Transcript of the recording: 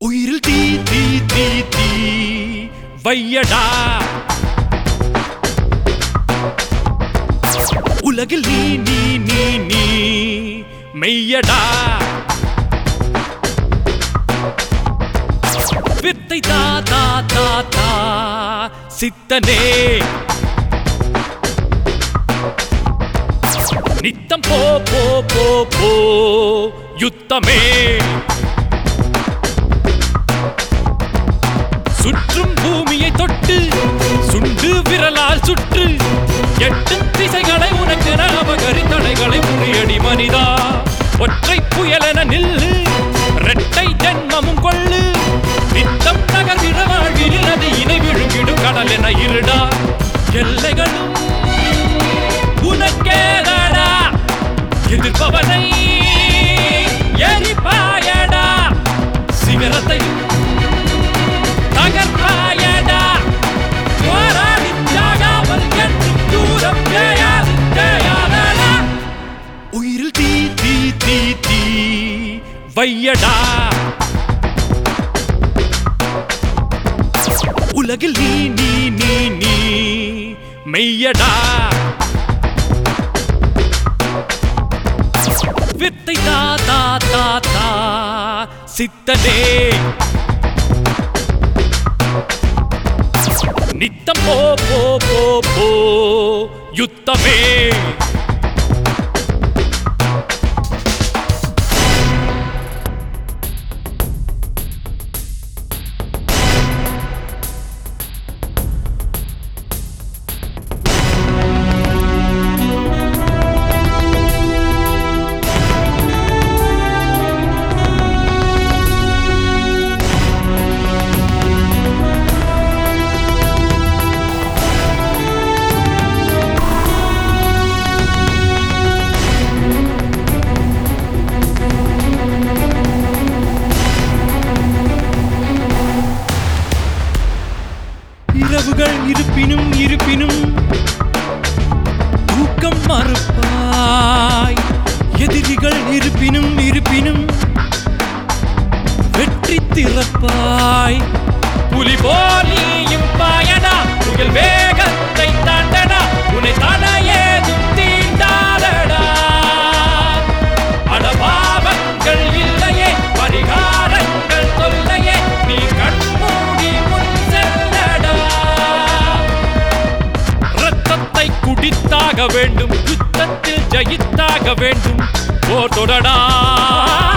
உயிரில் தீ தீ தீ தீ வையடா உலகில் நீ நீ நீ நீ மெய்யடா வித்தை தா தா தா தா சித்தனே நித்தம் போ போ போ போ யுத்தமே சுற்றும் பூமியை தொட்டு சுண்டு விரலால் சுற்று எட்டு திசைகளை உனக்கு அபகரித்தடைகளை முறியடி மனிதா ஒற்றை புயலென நில்லு இரட்டை ஜென்மமும் கொள்ளு நித்தம் நகர்கிற வாழ்வில் அது இணை விழுங்கிடும் கடல் என இருடா எல்லைகளும் உனக்கேதாடா எதிர்ப்பவனை எரிப்பாயடா சிகரத்தையும் தகர்ப்பாயடா போராடி சாகாமல் என்றும் தூரம் தேயாதடா உயிரில் தீ தீ தீ தீ வையடா உலகில் நீ நீ நீ நீ மெய்யடா வித்தை தா தா தா தா சித்தனே நித்தம் போ போ போ போ யுத்தமே இரவுகள் இருப்பினும் இருப்பினும் தூக்கம் மறுப்பாய் எதிரிகள் இருப்பினும் இருப்பினும் வெற்றி திறப்பாய் புலி போலியும் பாயனா புயல் வேகத்தை தாண்டனா உன்னை தடையேதும் தீண்டாதடா அடபாவங்கள் இல்லையே பரிகாரங்கள் தொல்லையே நீ கண்மூடி முன் செல்லடா ரத்தத்தை குடித்தாக வேண்டும் யுத்தத்தில் ஜெயித்தாக வேண்டும் போர் தொடடா